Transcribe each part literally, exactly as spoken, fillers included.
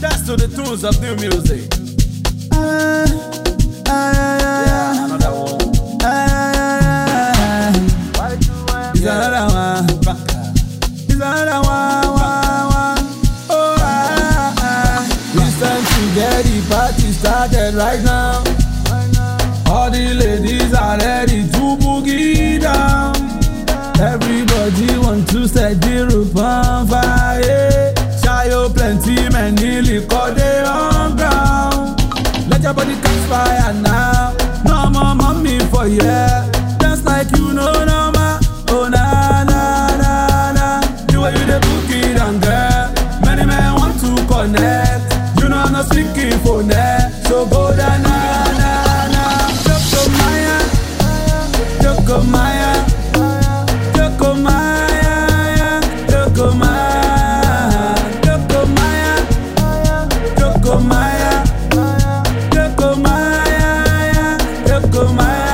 That's to the tunes of new music. Ah, ah, ah, Yeah, another one. ah, ah, ah. It's another one. It's another one, one, one. Oh, ah, ah. It's time to get the party started right now. All the ladies are ready to boogie down. Everybody want to set the roof on fire. Shayo plenty, many liquor they on ground. Let your body catch fire now. No more mommy for ya. Dance like you know no ma. Oh na na na na. The way you dey book it and girl, many men want to connect. You know I'm not speaking for net, so go down na na na. Joko Maya, Joko Maya, Joko Maya, Joko Maya, Joko Maya, Joko Maya, Joko Maya, Joko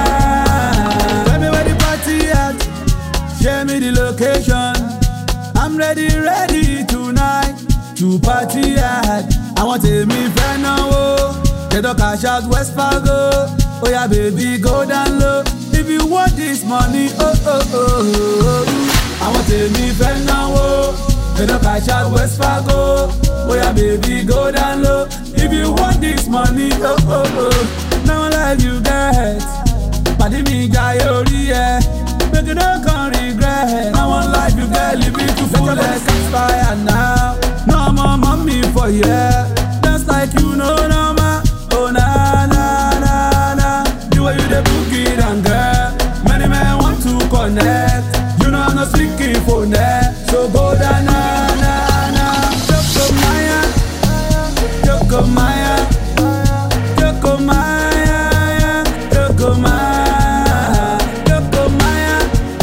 Maya. Tell me where the party at, share me the location. I'm ready, ready tonight to party at. I want to me friend now, oh. They don't cash out West Fargo. Oh yeah, baby, go down low. If you want this money, oh oh oh oh. I want to me friend now, oh. They don't cash out West Fargo. Oh yeah, baby, go down low. If you want this money, oh oh oh. Now like you get, party me guy, oh yeah. Make you don't come regret. I want life you get, live it to fullest. Inspire now. No more mommy for ya. Dance like you know no ma. Oh na na na na. The way you dey book it and girl, many men want to connect. You know I'm not speaking for net, so go down na na na. Joko Maya, Joko Maya, Joko Maya, Joko Maya, Joko Maya,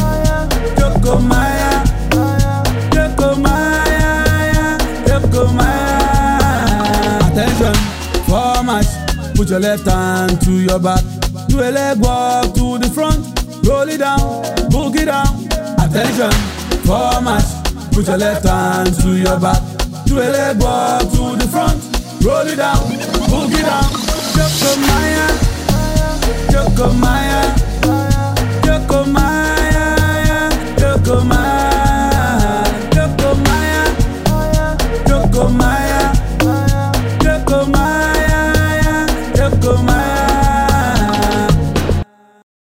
Joko Maya, Joko Maya, Joko Maya. Attention, for match. Put your left hand to your back. Do a leg walk to the front. Roll it down, boogie down. Attention, for match. Put your left hand to your back. Do a leg walk to the front. Roll it down, boogie down. Joko Maya, Joko Maya,